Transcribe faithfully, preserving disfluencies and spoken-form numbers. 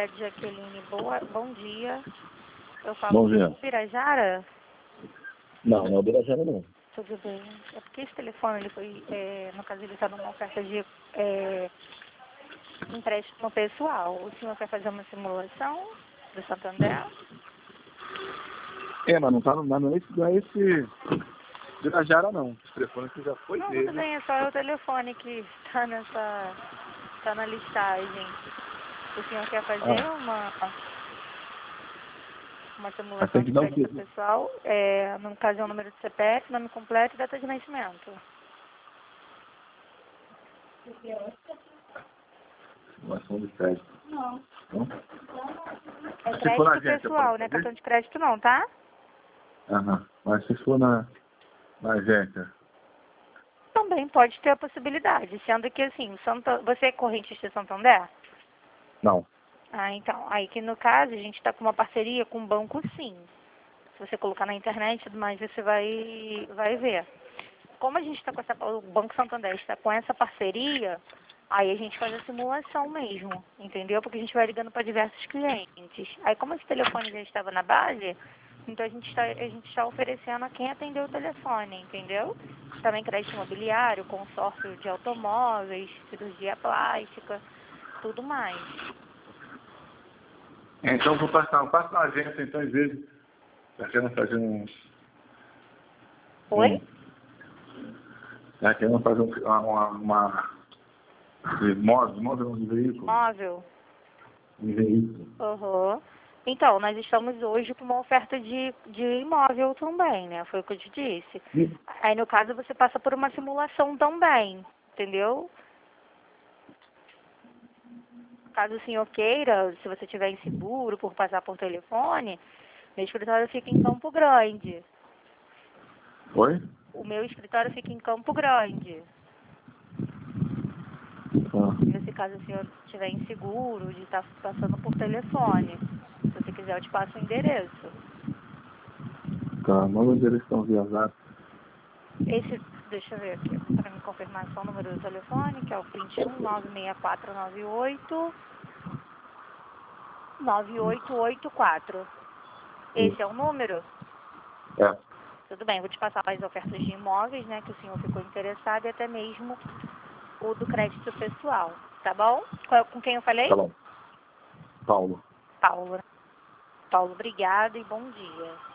Imobiliária Jaqueline, boa, bom dia. Eu falo Bom dia. com o Pirajara? Não, não é o Birajara, não. Tudo bem. É porque esse telefone, ele foi, é, no caso, ele está numa oferta de é, empréstimo pessoal. O senhor quer fazer uma simulação do Santander? É, mas não, tá, mas não é esse, não é esse Birajara, não. O telefone que já foi Não, dele. tudo bem, é só o telefone que está nessa, está na listagem. O senhor quer fazer Ah, uma, uma mas simulação tem de que dar o crédito quê? pessoal? É, no caso, é o número do C P F, nome completo e data de nascimento. Simulação de crédito. Não. Não? É Mas se for na crédito agência, pessoal, pode não é fazer? cartão de crédito não, tá? Aham. Mas se for na, na agência. Também pode ter a possibilidade, sendo que assim, o Santa... você é correntista de Santander? Não. Ah, então, aí que no caso a gente está com uma parceria com o banco sim. Se você colocar na internet e tudo mais, você vai, vai ver. Como a gente está com essa, o Banco Santander está com essa parceria, aí a gente faz a simulação mesmo, entendeu? Porque a gente vai ligando para diversos clientes. Aí como esse telefone já estava na base, então a gente está, a gente está oferecendo a quem atendeu o telefone, entendeu? Também crédito imobiliário, consórcio de automóveis, cirurgia plástica, tudo mais. Então eu vou passar, eu passo na agência, então, às vezes, tá querendo fazer um. Oi? um tá querendo fazer um, uma. uma de móvel, móvel de veículo. Móvel? De veículo. Aham. Então, nós estamos hoje com uma oferta de, de imóvel também, né? Foi o que eu te disse. E- Aí, no caso, você passa por uma simulação também, entendeu? Caso o senhor queira, se você tiver inseguro por passar por telefone, meu escritório fica em Campo Grande. Oi? O meu escritório fica em Campo Grande. Tá. Nesse caso, o senhor estiver inseguro de estar passando por telefone. Se você quiser, eu te passo o endereço. Tá, manda o endereço então via zap. Esse, deixa eu ver aqui, para me confirmar só o número do telefone, que é o vinte e um, nove seis quatro nove oito, nove oito oito quatro. Esse é o número? É. Tudo bem, vou te passar as ofertas de imóveis, né, que o senhor ficou interessado e até mesmo o do crédito pessoal, tá bom? Qual- Com quem eu falei? Tá bom. Paulo. Paulo. Paulo, obrigada e bom dia.